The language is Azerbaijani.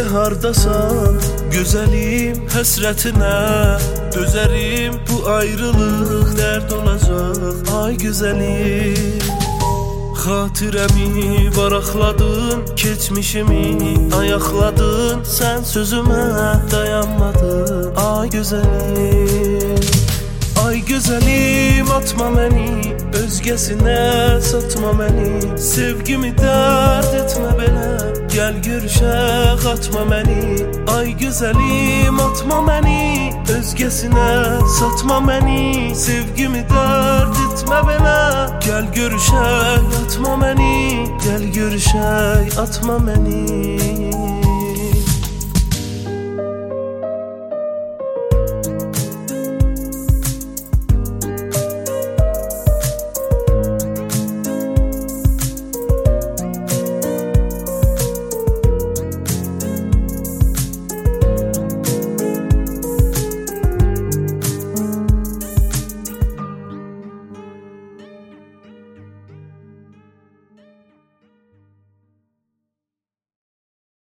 hardasan gözəlim həsrətinə dözərim, bu ayrılıq dərd olacaq ay gözəlim. Xatirəmi varaqladın, keçmişimi ayaqladın, sən sözümə dayanmadın ay gözəlim. Ay gözəlim, atma məni, özgəsinə satma məni, sevgimi dərd etmə belə, gəl görüşək atma məni. Ay gözəlim, atma məni, özgəsinə satma məni, sevgimi dərd etmə belə, gəl görüşək atma məni, gəl görüşək atma məni.